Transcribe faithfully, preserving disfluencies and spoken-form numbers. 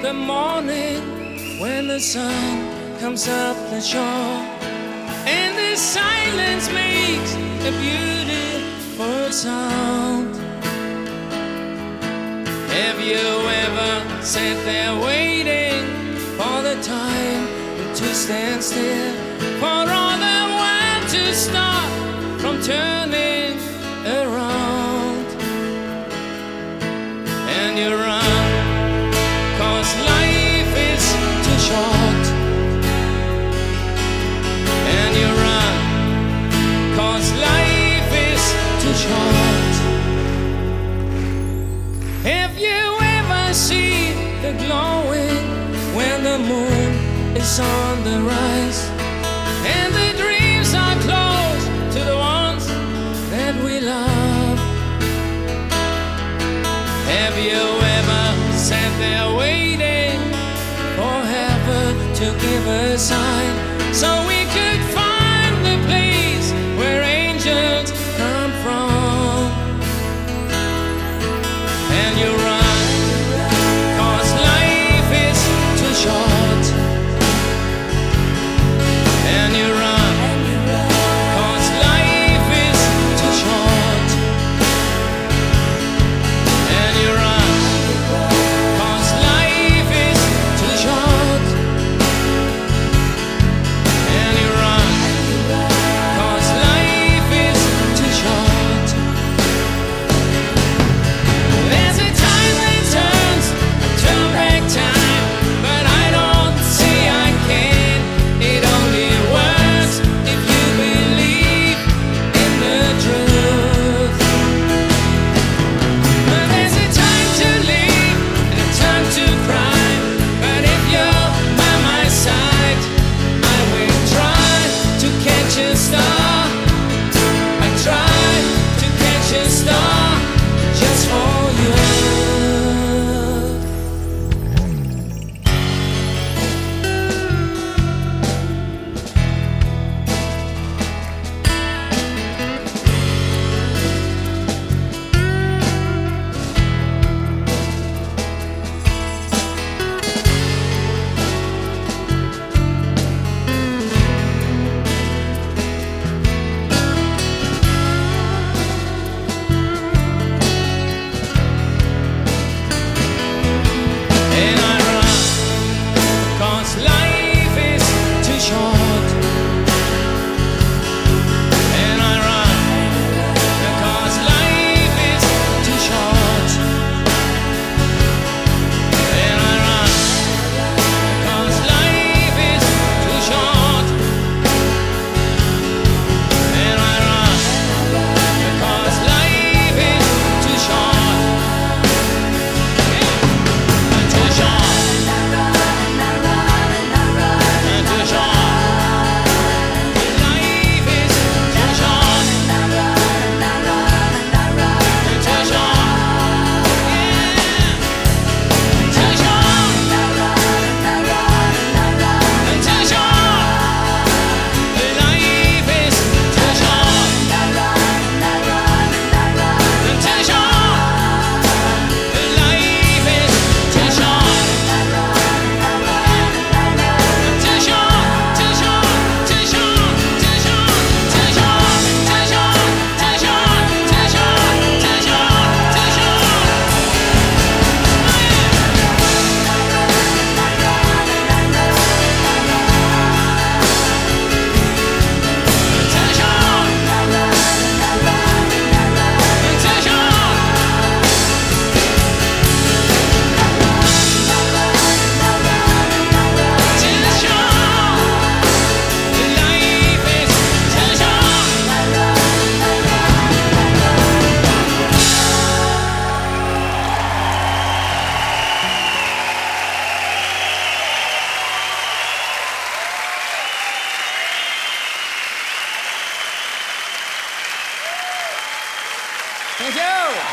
the morning when the sun comes up the shore, and the silence makes a beautiful sound. Have you ever sat there waiting for the time to stand still, for all the world to stop from turning around? And you run, 'cause life is too short. And you run, 'cause life is too short. Have you ever seen the glowing when the moon is on the rise, and the dreams are close to the ones that we love? Have you ever sat there waiting for heaven to give a sign, so we could find the place where angels come from? And you run, 'cause life is too short. And you run, 'cause life is too short. And you run, 'cause life is too short. And you run, 'cause life is too short. There's a time that turns, turn back time, but I don't see I can. It only works if you believe in the truth. But there's a time to live and a time to cry, but if you're by my side, I will try to catch a star. I try to catch a star just for you. And I run, 'cause life is too short. And I run, because life is too short. And I run, because life is too short. And I run, because life is too short. Too short. Too short. Life is too short. Too short. Yeah. Too short. Too short. Life is too short. Too short. Life is too short. Too short, too short, too short, too short, too short, too short, too short, too short, too short, too short. Too short, too short. Too short. Life is too short. Thank you.